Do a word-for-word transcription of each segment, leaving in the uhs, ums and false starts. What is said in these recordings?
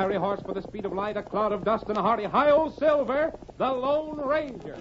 fiery horse with the speed of light, a cloud of dust, and a hearty hi-yo Silver, the Lone Ranger.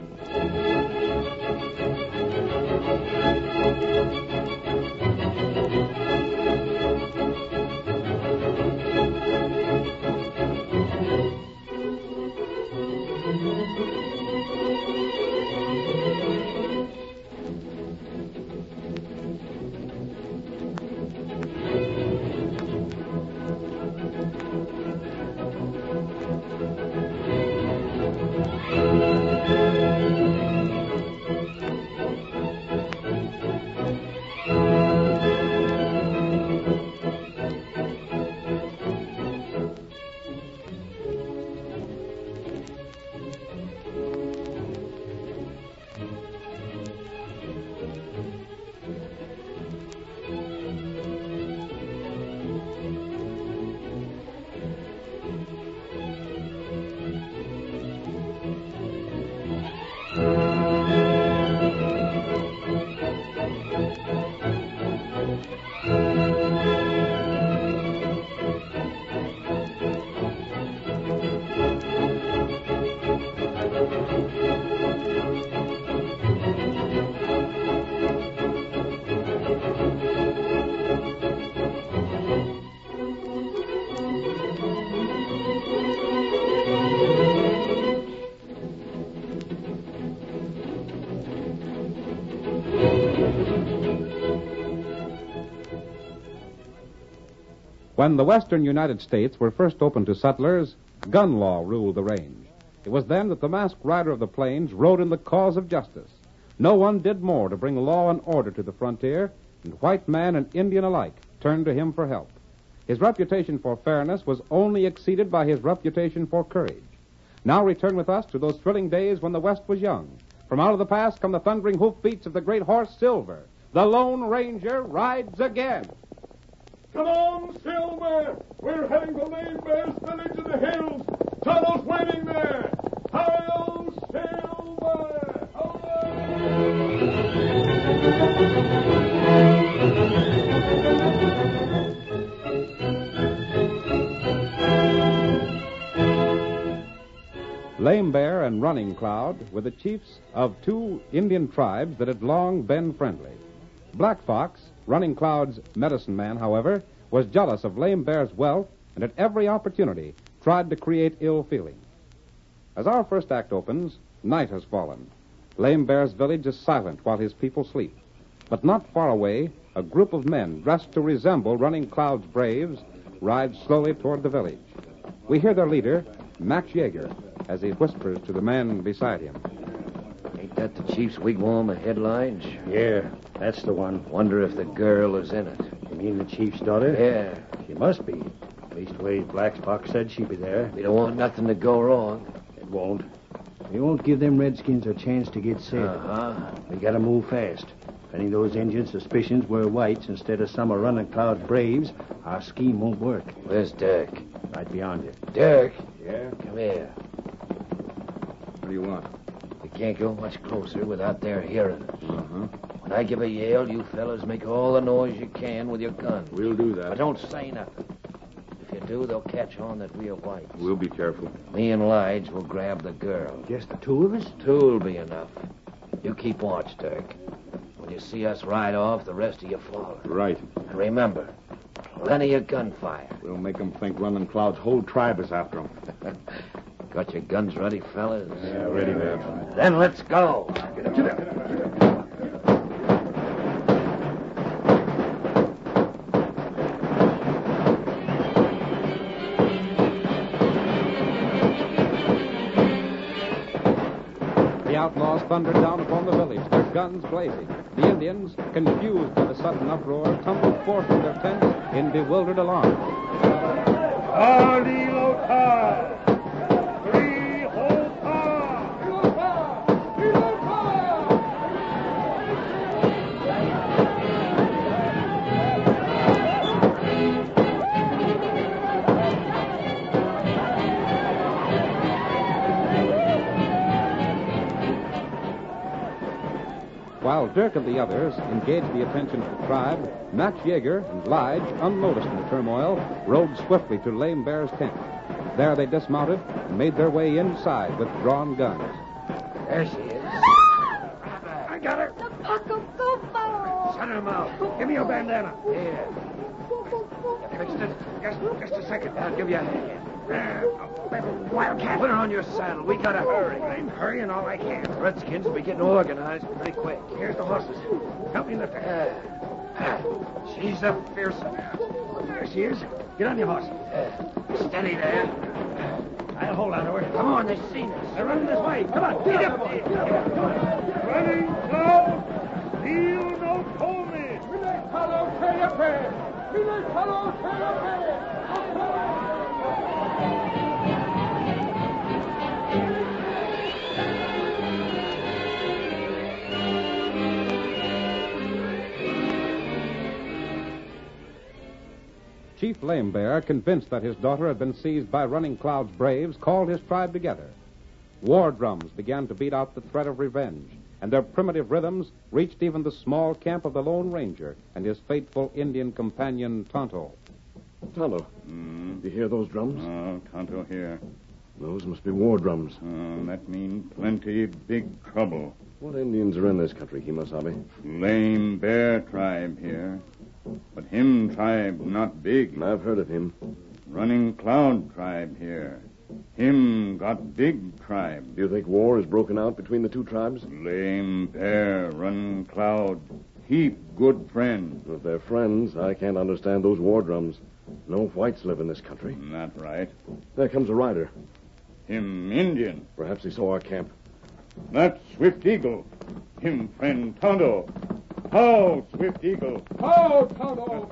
When the western United States were first opened to settlers, gun law ruled the range. It was then that the masked rider of the plains rode in the cause of justice. No one did more to bring law and order to the frontier, and white man and Indian alike turned to him for help. His reputation for fairness was only exceeded by his reputation for courage. Now return with us to those thrilling days when the West was young. From out of the past come the thundering hoofbeats of the great horse Silver. The Lone Ranger rides again. Come on, Silver! We're heading to Lame Bear's village in the hills. Tonto's waiting there. Hi-yo, Silver! Lame Bear and Running Cloud were the chiefs of two Indian tribes that had long been friendly. Black Fox, Running Cloud's medicine man, however, was jealous of Lame Bear's wealth and at every opportunity tried to create ill feeling. As our first act opens, night has fallen. Lame Bear's village is silent while his people sleep. But not far away, a group of men dressed to resemble Running Cloud's braves ride slowly toward the village. We hear their leader, Max Yeager, as he whispers to the man beside him. Ain't that the chief's wigwam ahead, Lige? Yeah, that's the one. Wonder if the girl is in it. You mean the chief's daughter? Yeah. She must be. Leastways, Black Fox said she'd be there. We don't want nothing to go wrong. It won't. We won't give them redskins a chance to get set. Uh-huh. We gotta move fast. If any of those Indians' suspicions were whites instead of some of Running Cloud's braves, our scheme won't work. Where's Dirk? Right beyond you. Dirk? Yeah? Come here. What do you want? We can't go much closer without their hearing us. Uh-huh. When I give a yell, you fellas make all the noise you can with your guns. We'll do that. But don't say nothing. If you do, they'll catch on that we're whites. We'll be careful. Me and Lige will grab the girl. Just the two of us? Two'll be enough. You keep watch, Dirk. When you see us ride off, the rest of you follow. Right. And remember, plenty of gunfire. We'll make them think Running Cloud's whole tribe is after them. Got your guns ready, fellas? Yeah, ready, man. Then let's go. Get up to them. The outlaws thundered down upon the village, their guns blazing. The Indians, confused by the sudden uproar, tumbled forth from their tents in bewildered alarm. While Dirk and the others engaged the attention of the tribe, Max Yeager and Lige, unnoticed in the turmoil, rode swiftly to Lame Bear's tent. There they dismounted and made their way inside with drawn guns. There she is. I got her. The Paco Gopher. Shut her mouth. Give me your bandana. Here. Fixed it. Just, just a second. I'll give you a hand. There. Little wildcat. Put her on your saddle. We gotta hurry. I'm hurrying all I can. The Redskins will be getting organized pretty quick. Here's the horses. Help me lift her. Ah, she's a fearsome. There she is. Get on your horse. Uh, steady there. I'll hold on to her. Come on, they've seen us. They're running this way. Come on. Get up. Running Cloud, feel no Comey. Mille Talo Teyape. Mille Talo Teyape. Chief Lame Bear, convinced that his daughter had been seized by Running Cloud's braves, called his tribe together. War drums began to beat out the threat of revenge, and their primitive rhythms reached even the small camp of the Lone Ranger and his faithful Indian companion, Tonto. Tonto, Mm. do you hear those drums? Oh, Tonto here. Those must be war drums. Oh, that means plenty big trouble. What Indians are in this country, Kimasabi? Lame Bear tribe here. But him tribe not big. I've heard of him. Running Cloud tribe here. Him got big tribe. Do you think war is broken out between the two tribes? Lame Bear, Running Cloud, heap good friend. If they're friends, I can't understand those war drums. No whites live in this country. Not right. There comes a rider. Him Indian. Perhaps he saw our camp. That Swift Eagle. Him friend Tonto. How, Swift Eagle? How, Tonto?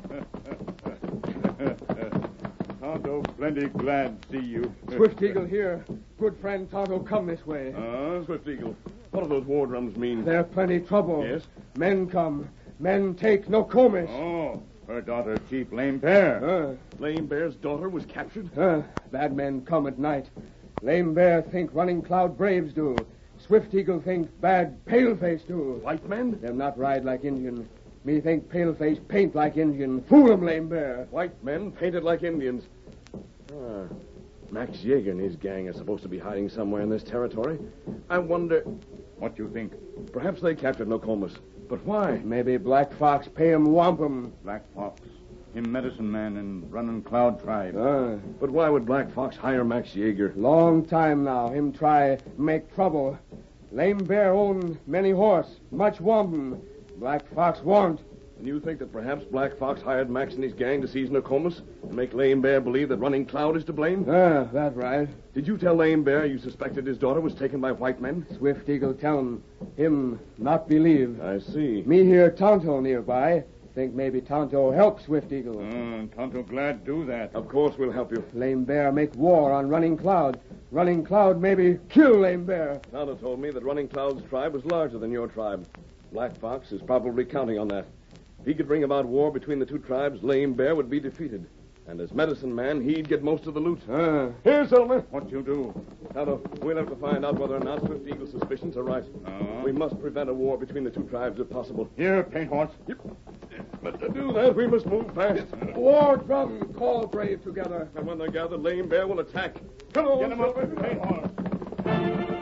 Tonto, plenty glad see you. Swift Eagle here. Good friend Tonto, come this way. Uh, Swift Eagle, what do those war drums mean? There plenty trouble. Yes? Men come. Men take Nokomis. Oh, her daughter, Chief Lame Bear. Uh, Lame Bear's daughter was captured? uh, bad men come at night. Lame Bear think Running Cloud braves do. Swift Eagle think bad Paleface do. White men? Them not ride like Indian. Me think Paleface paint like Indian. Fool 'em, Lame Bear. White men painted like Indians. Ah, Max Yeager and his gang are supposed to be hiding somewhere in this territory. I wonder... What you think? Perhaps they captured Nokomis. But why? Maybe Black Fox pay 'em wampum. Black Fox. Him medicine man in Running Cloud tribe. Uh, But why would Black Fox hire Max Yeager? long time now, him try make trouble. Lame Bear own many horse, much wampum. Black Fox want. And you think that perhaps Black Fox hired Max and his gang to seize Nokomis and make Lame Bear believe that Running Cloud is to blame? Ah, that right. Did you tell Lame Bear you suspected his daughter was taken by white men? Swift Eagle tell him. Him not believe. I see. Me hear Tonto nearby. Think maybe Tonto help Swift Eagle. Uh, Tonto glad do that. Of course we'll help you. Lame Bear make war on Running Cloud. Running Cloud maybe kill Lame Bear. Tonto told me that Running Cloud's tribe was larger than your tribe. Black Fox is probably counting on that. If he could bring about war between the two tribes, Lame Bear would be defeated. And as medicine man, he'd get most of the loot. Ah. Here, Silver. What you do? Tonto, we'll have to find out whether or not Swift Eagle's suspicions are right. Uh, We must prevent a war between the two tribes if possible. Here, Paint Horse. But to do that, we must move fast. War drum, call brave together. And when they're gathered, Lame Bear will attack. Come on, Get him up, Silver. Paint Horse.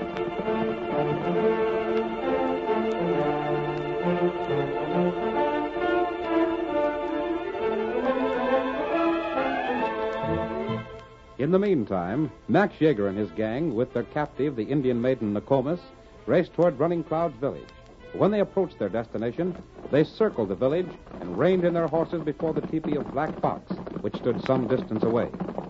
In the meantime, Max Yeager and his gang, with their captive, the Indian maiden Nokomis, raced toward Running Cloud's village. When they approached their destination, they circled the village and reined in their horses before the teepee of Black Fox, which stood some distance away.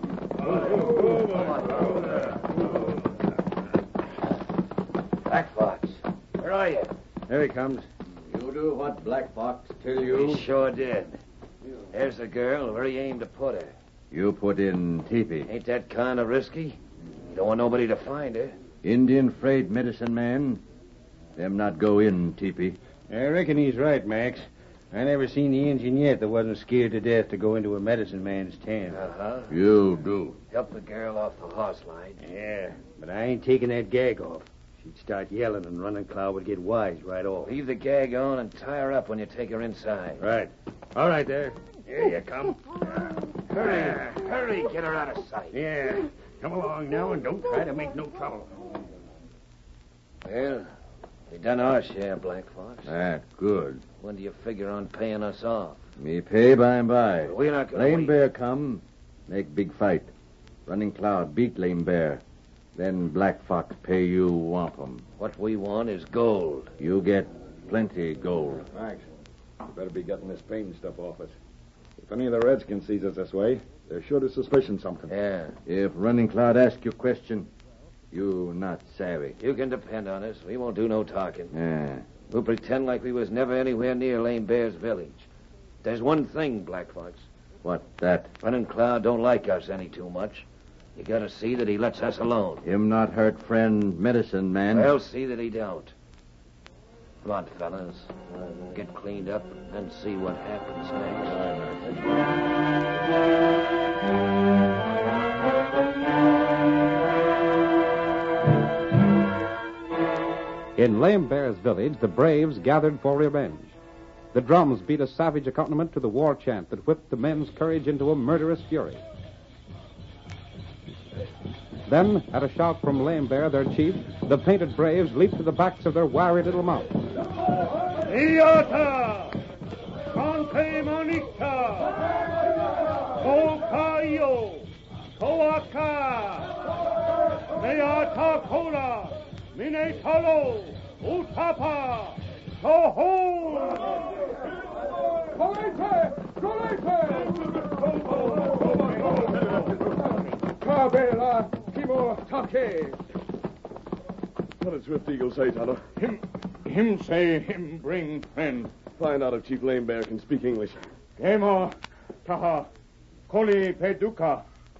Black Fox, where are you? There he comes. You do what Black Fox tell you? He sure did. There's the girl. Where he aimed to put her. You put in teepee. Ain't that kind of risky? You don't want nobody to find her. Indian afraid medicine man. Them not go in teepee. I reckon he's right, Max. I never seen the Indian yet that wasn't scared to death to go into a medicine man's tent. Uh-huh. You do. Help the girl off the horse line. Yeah, but I ain't taking that gag off. She'd start yelling and Running Cloud would get wise right off. Leave the gag on and tie her up when you take her inside. Right. All right, there. Here you come. Hurry, hurry, get her out of sight. Yeah. Come along now and don't try to make no trouble. Well, we done our share, Black Fox. That good. When do you figure on paying us off? Me pay by and by. We're not gonna Lame wait. Bear come, make big fight. Running Cloud beat Lame Bear. Then Black Fox pay you wampum. What we want is gold. You get plenty gold. Thanks. You better be getting this pain stuff off us. If any of the Redskins sees us this way, they're sure to suspicion something. Yeah, If Running Cloud ask you question, you not savvy. you can depend on us. We won't do no talking. Yeah. We'll pretend like we was never anywhere near Lame Bear's village. There's one thing, Black Fox. What that? Running Cloud don't like us any too much. You gotta see that he lets us alone. Him not hurt friend medicine man. I'll see that he don't. Come on, fellas. We'll get cleaned up and then see what happens next. In Lame Bear's village, the braves gathered for revenge. The drums beat a savage accompaniment to the war chant that whipped the men's courage into a murderous fury. Then, at a shout from Lame Bear, their chief, the painted braves leaped to the backs of their wiry little mounts. Iata! Sante Manita! Kokayo! Koaka! Meata Kola! Minetalo! Utapa! Soho! Colete! Colete! Cabela! Kimo Take! What did Swift Eagle say, Tonto? Him, him say him bring friend. Find out if Chief Lame Bear can speak English. Gema, Taha, Koli Peduka.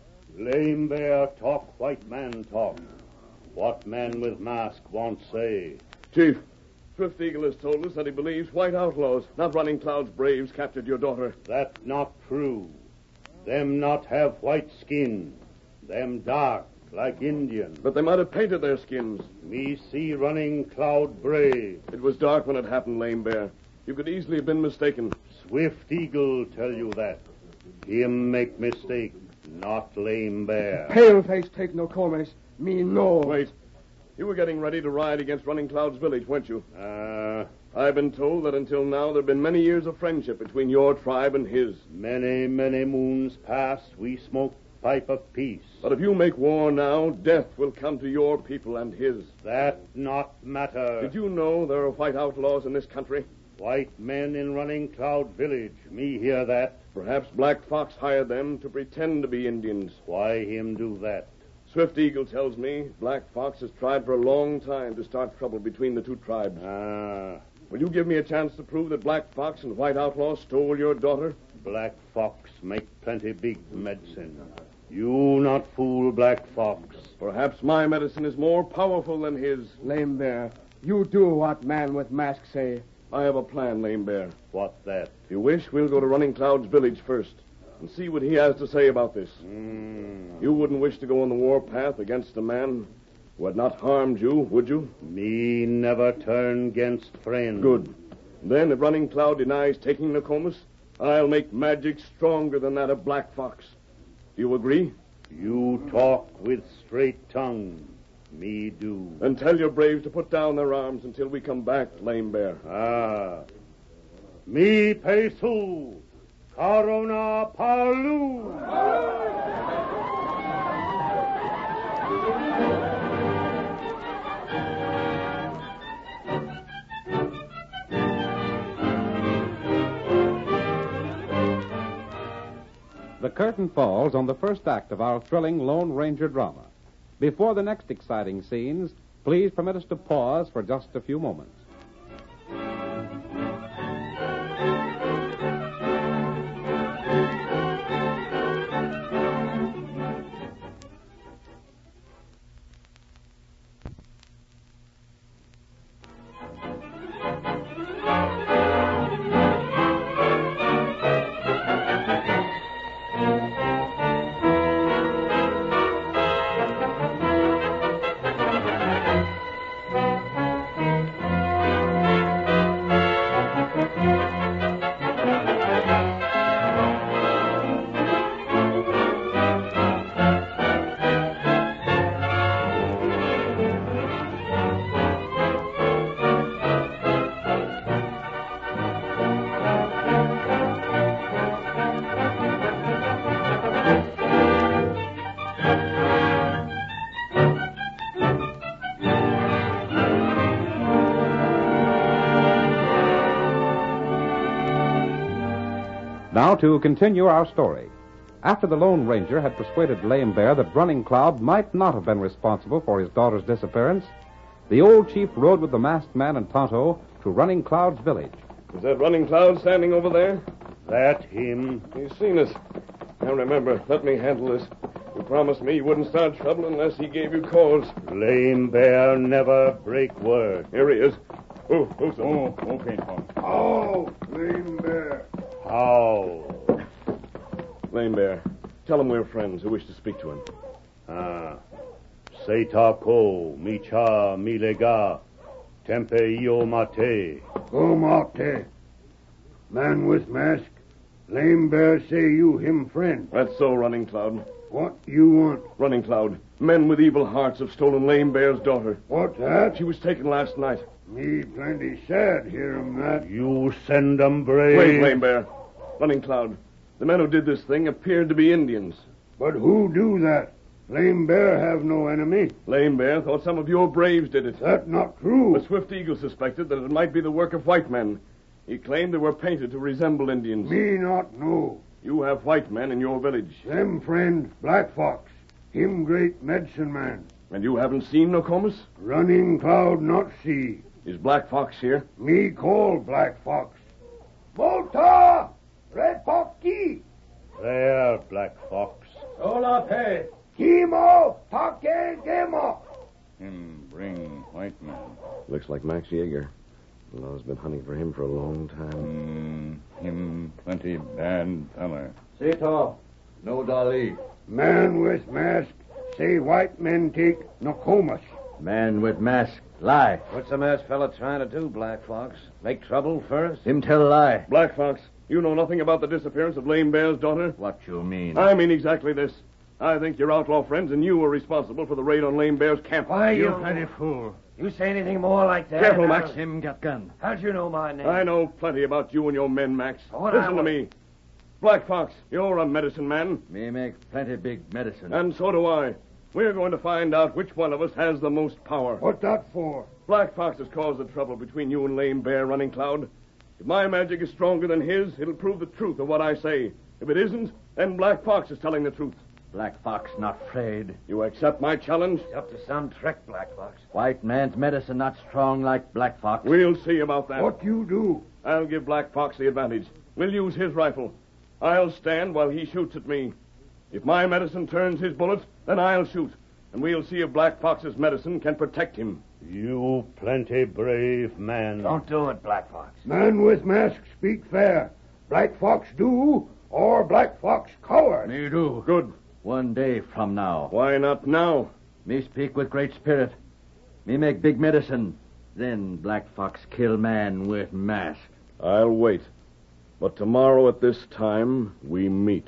Lame Bear talk, white man talk. What man with mask won't say? Chief, Swift Eagle has told us that he believes white outlaws, not Running Cloud's braves, captured your daughter. That not true. Them not have white skin. Them dark, like Indian. But they might have painted their skins. Me see Running Cloud brave. It was dark when it happened, Lame Bear. You could easily have been mistaken. Swift Eagle tell you that. Him make mistake, not Lame Bear. Paleface take no comments. Me no. Wait. You were getting ready to ride against Running Cloud's village, weren't you? Uh, I've been told that until now there have been many years of friendship between your tribe and his. many, many moons past, we smoke pipe of peace. But if you make war now, death will come to your people and his. That not matter. Did you know there are white outlaws in this country? White men in Running Cloud village. Me hear that. Perhaps Black Fox hired them to pretend to be Indians. Why him do that? Swift Eagle tells me Black Fox has tried for a long time to start trouble between the two tribes. Ah, Will you give me a chance to prove that Black Fox and White Outlaw stole your daughter? Black Fox make plenty big medicine. You not fool Black Fox. Perhaps my medicine is more powerful than his. Lame Bear, you do what man with mask say. I have a plan, Lame Bear. What that? If you wish, we'll go to Running Cloud's village first and see what he has to say about this. Mm. You wouldn't wish to go on the warpath against a man who had not harmed you, would you? Me never turn against friend. Good. Then, if Running Cloud denies taking Nokomis, I'll make magic stronger than that of Black Fox. Do you agree? You talk with straight tongue. Me do. Then tell your braves to put down their arms until we come back, Lame Bear. Ah. Me pesu. Corona Palu. The curtain falls on the first act of our thrilling Lone Ranger drama. Before the next exciting scenes, please permit us to pause for just a few moments. Now to continue our story. After the Lone Ranger had persuaded Lame Bear that Running Cloud might not have been responsible for his daughter's disappearance, the old chief rode with the masked man and Tonto to Running Cloud's village. Is that Running Cloud standing over there? That him? He's seen us. Now remember, let me handle this. You promised me you wouldn't start trouble unless he gave you cause. Lame Bear never break word. Here he is. Oh, oh, Oh, okay, Tom. How, Lame Bear? How? Lame Bear, tell him we're friends who wish to speak to him. Ah. Seta ko, mi cha, mi lega, tempe io mate. Go mate. Man with mask. Lame Bear say you him friend. That's so, Running Cloud. What you want? Running Cloud, men with evil hearts have stolen Lame Bear's daughter. What that? She was taken last night. Me plenty sad hear him that. You send 'em brave. Wait, Lame Bear. Running Cloud, the men who did this thing appeared to be Indians. But who do that? Lame Bear have no enemy. Lame Bear thought some of your braves did it. That not true. But Swift Eagle suspected that it might be the work of white men. He claimed they were painted to resemble Indians. Me not know. You have white men in your village. Them friend, Black Fox. Him great medicine man. And you haven't seen Nokomis? Running Cloud not see. Is Black Fox here? Me call Black Fox. Volta! Red Fox key. There, Black Fox. Hola, pe. Kimo, take Kimo. Him bring white man. Looks like Max Yeager. Law's been hunting for him for a long time. Mm, him plenty bad feller. Seta, no Dali. Man with mask, say white men take Nokomis. Man with mask, lie. What's the masked fella trying to do, Black Fox? Make trouble for us? Him tell lie. Black Fox, you know nothing about the disappearance of Lame Bear's daughter? What you mean? I mean exactly this. I think your outlaw friends and you were responsible for the raid on Lame Bear's camp. Why, you... Plenty fool. You say anything more like that? Careful, Max. Him got gun. How'd you know my name? I know plenty about you and your men, Max. What I Listen to want- me. Black Fox, you're a medicine man. Me make plenty big medicine. And so do I. We're going to find out which one of us has the most power. What that for? Black Fox has caused the trouble between you and Lame Bear, Running Cloud. If my magic is stronger than his, it'll prove the truth of what I say. If it isn't, then Black Fox is telling the truth. Black Fox not afraid. You accept my challenge? Up to some trick, Black Fox. White man's medicine not strong like Black Fox. We'll see about that. What you do? I'll give Black Fox the advantage. We'll use his rifle. I'll stand while he shoots at me. If my medicine turns his bullets, then I'll shoot. And we'll see if Black Fox's medicine can protect him. You plenty brave man. Don't do it, Black Fox. Man with mask speak fair. Black Fox do, or Black Fox coward. Me do. Good. One day from now. Why not now? Me speak with great spirit. Me make big medicine. Then Black Fox kill man with mask. I'll wait. But tomorrow at this time, we meet.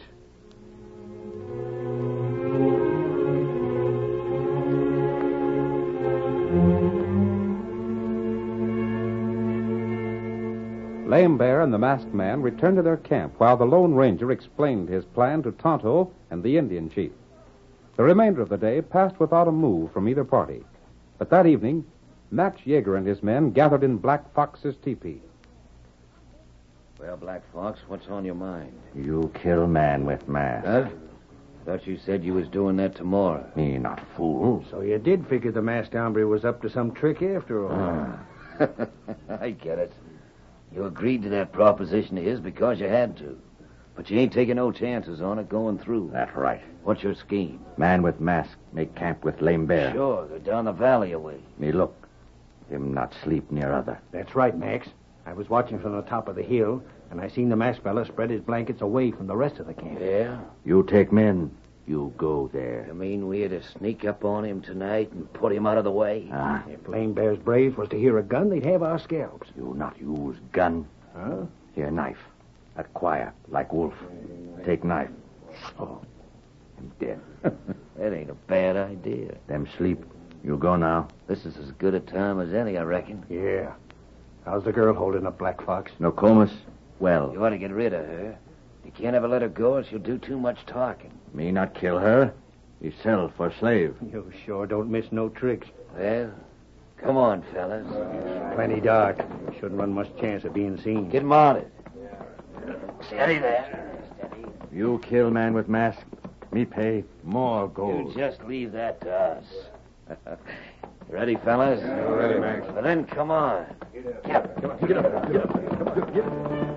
Lame Bear and the masked man returned to their camp while the Lone Ranger explained his plan to Tonto and the Indian chief. The remainder of the day passed without a move from either party. But that evening, Max Yeager and his men gathered in Black Fox's teepee. Well, Black Fox, what's on your mind? You kill man with mask. Huh? Thought you said you was doing that tomorrow. Me not fool. So you did figure the masked hombre was up to some trick after all. Ah. I get it. You agreed to that proposition of his because you had to. But you ain't taking no chances on it going through. That right. What's your scheme? Man with mask make camp with Lame Bear. Sure, they're down the valley away. Me look. Him not sleep near other. That's right, Max. I was watching from the top of the hill, and I seen the masked fella spread his blankets away from the rest of the camp. Yeah? You take men. You go there. You mean we had to sneak up on him tonight and put him out of the way? Ah. If Lame Bear's braves was to hear a gun, they'd have our scalps. You not use gun. Huh? Here, knife. That quiet, like wolf. Take knife. Oh, him dead. That ain't a bad idea. Them sleep. You go now. This is as good a time as any, I reckon. Yeah. How's the girl holding up, Black Fox? Nokomis? Well. You ought to get rid of her. You can't ever let her go or she'll do too much talking. Me not kill her. He sell for slave. You sure don't miss no tricks. Well, come on, fellas. Plenty dark. Shouldn't run much chance of being seen. Get mounted. Steady there. Steady. You kill man with mask, me pay more gold. You just leave that to us. Ready, fellas? Yeah, ready, Max. Well, then come on. Get up. Come on, get up. Get up. Come on, get up.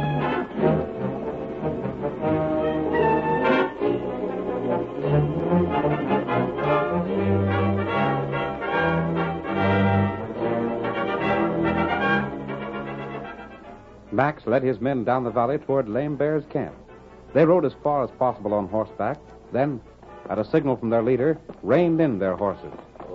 Max led his men down the valley toward Lame Bear's camp. They rode as far as possible on horseback, then, at a signal from their leader, reined in their horses.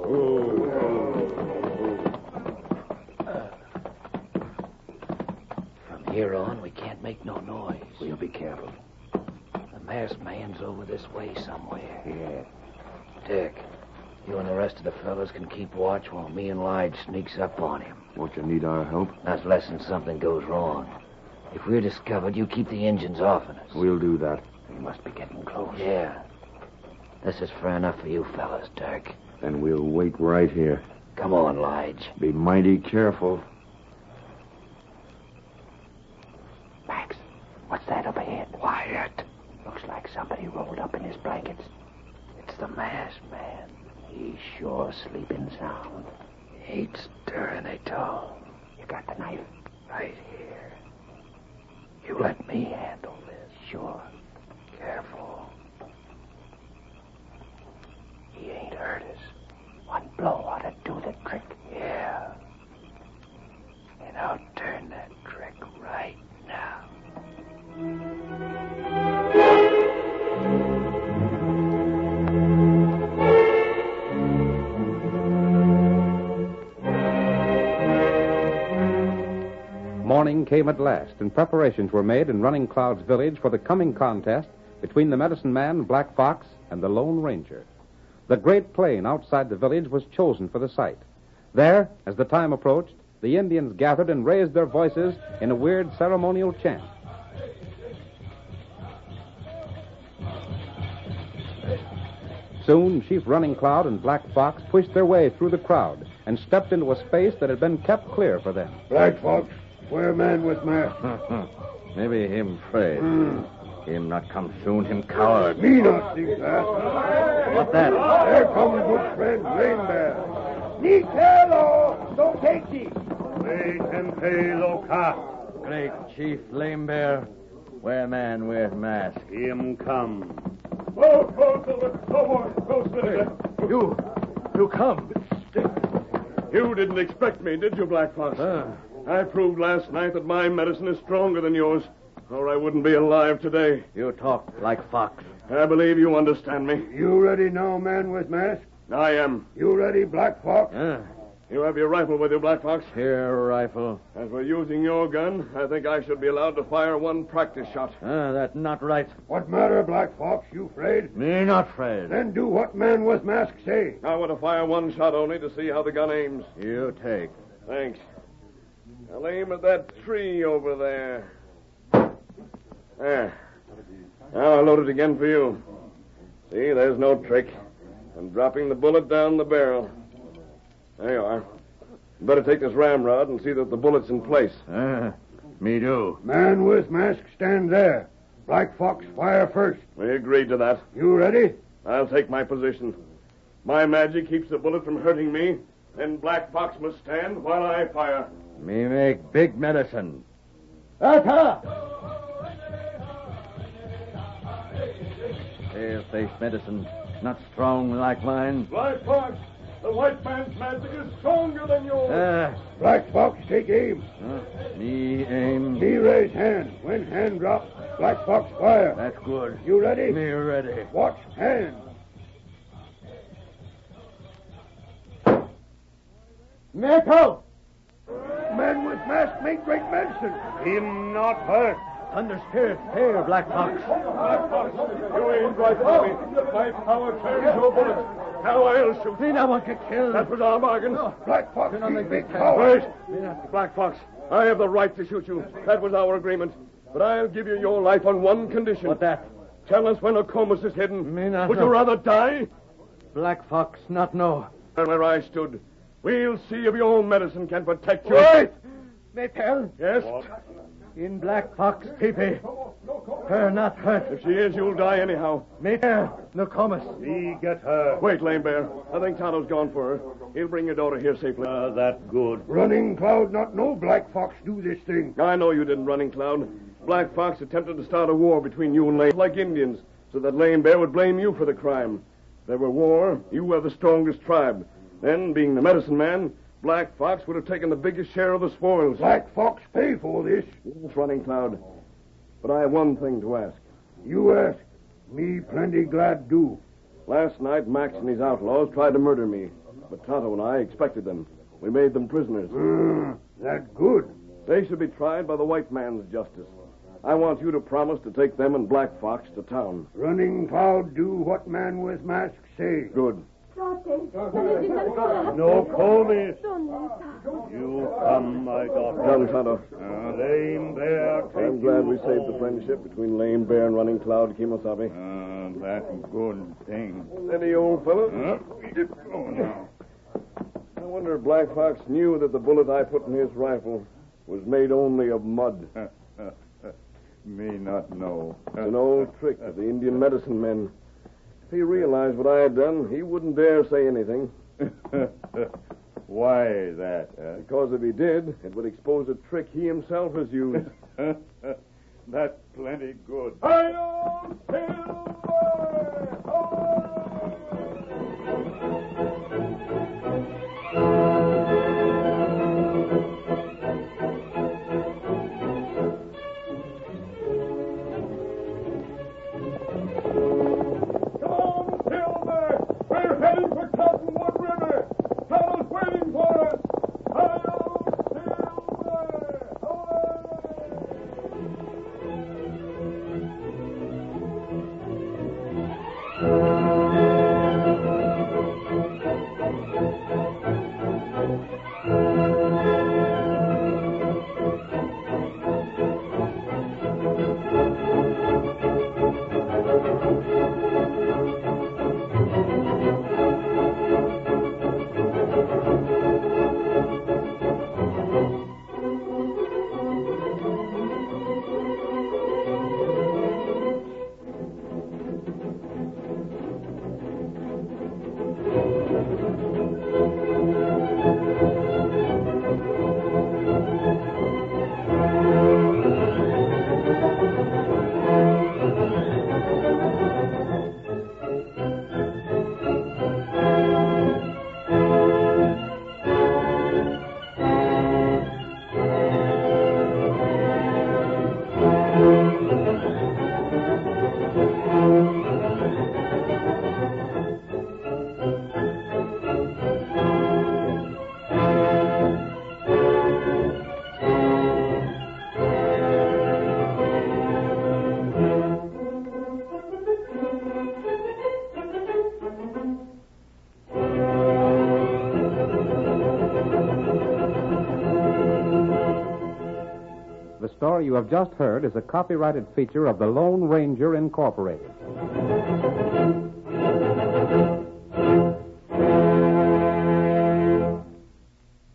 From here on, we can't make no noise. We'll be careful. The masked man's over this way somewhere. Yeah. Dick, you and the rest of the fellas can keep watch while me and Lige sneaks up on him. Won't you need our help? Not unless something goes wrong. If we're discovered, you keep the engines off of us. We'll do that. We must be getting close. Yeah. This is fair enough for you fellas, Dirk. Then we'll wait right here. Come on, Lige. Be mighty careful. Max, what's that up ahead? Quiet. Looks like somebody rolled up in his blankets. It's the masked man. He's sure sleeping sound. He ain't stirring at all. You got the knife? Right here. You let me handle this. Sure. Careful. He ain't hurt us. One blow ought to do the trick. Yeah. And I'll turn that trick right now. Morning came at last, and preparations were made in Running Cloud's village for the coming contest between the medicine man, Black Fox, and the Lone Ranger. The great plain outside the village was chosen for the site. There, as the time approached, the Indians gathered and raised their voices in a weird ceremonial chant. Soon, Chief Running Cloud and Black Fox pushed their way through the crowd and stepped into a space that had been kept clear for them. Black Fox, where man with mask? Maybe him afraid. Mm. Him not come soon, him coward. Me not think that. What that? There comes good friend Lame Bear. Nikelo, don't take thee. Wait and pay loka. Great Chief Lame Bear, where man wear mask. Him come. Oh, go, Silver. Go, boy. Go, Silver. You, you come. You didn't expect me, did you, Black Fox? Uh. I proved last night that my medicine is stronger than yours, or I wouldn't be alive today. You talk like Fox. I believe you understand me. You ready now, man with mask? I am. You ready, Black Fox? Uh. You have your rifle with you, Black Fox? Here, rifle. As we're using your gun, I think I should be allowed to fire one practice shot. Ah, that's not right. What matter, Black Fox? You afraid? Me not afraid. Then do what man with mask say. I want to fire one shot only to see how the gun aims. You take. Thanks. I'll aim at that tree over there. There. Now I'll load it again for you. See, there's no trick. I'm dropping the bullet down the barrel. There you are. You better take this ramrod and see that the bullet's in place. Ah, me do. Man with mask, stand there. Black Fox, fire first. We agreed to that. You ready? I'll take my position. My magic keeps the bullet from hurting me, and Black Fox must stand while I fire. Me make big medicine. Ata! Pale face medicine, not strong like mine. Black Fox, the white man's magic is stronger than yours. Ah, Black Fox, take aim. uh, me aim. Me raise hand. When hand drop, Black Fox fire. That's good. You ready? Me ready. Watch hand. Metal! Man with mask make great medicine. Him not hurt. Thunder spirit, here, Black Fox. Black Fox, you ain't right for me. My power carries your bullets. Now I'll shoot. Me not want to kill. That was our bargain. Black Fox, You know, you make big me coward. Wait. Black Fox, I have the right to shoot you. That was our agreement. But I'll give you your life on one condition. What that? Tell us where Nokomis is hidden. Me not Would know. you rather die? Black Fox not know. Where I stood. We'll see if your medicine can protect you. Wait! Maypel? Yes? In Black Fox teepee. Her not hurt. If she is, you'll die anyhow. Maypel, no comus. We get her. Wait, Lame Bear. I think Tonto's gone for her. He'll bring your daughter here safely. Ah, that good. Running Cloud not know Black Fox do this thing. I know you didn't, Running Cloud. Black Fox attempted to start a war between you and Lame, like Indians, so that Lame Bear would blame you for the crime. If there were war, you were the strongest tribe. Then, being the medicine man, Black Fox would have taken the biggest share of the spoils. Black Fox pay for this. Yes, Running Cloud. But I have one thing to ask. You ask. Me plenty glad do. Last night, Max and his outlaws tried to murder me, but Tonto and I expected them. We made them prisoners. Uh, that good. They should be tried by the white man's justice. I want you to promise to take them and Black Fox to town. Running Cloud do what man with mask say. Good. No comis. You come, my daughter. Come, Tonto. Uh, Lame Bear, take I'm glad you we saved the friendship between Lame Bear and Running Cloud Kemosabe. Uh, that good thing. Steady, old fellow. Huh? Oh, now. I wonder if Black Fox knew that the bullet I put in his rifle was made only of mud. Me not know. It's an old trick of the Indian medicine men. If he realized what I had done, he wouldn't dare say anything. Why that? Uh? Because if he did, it would expose a trick he himself has used. That's plenty good. Hi-yo, Silver! The story you have just heard is a copyrighted feature of the Lone Ranger Incorporated.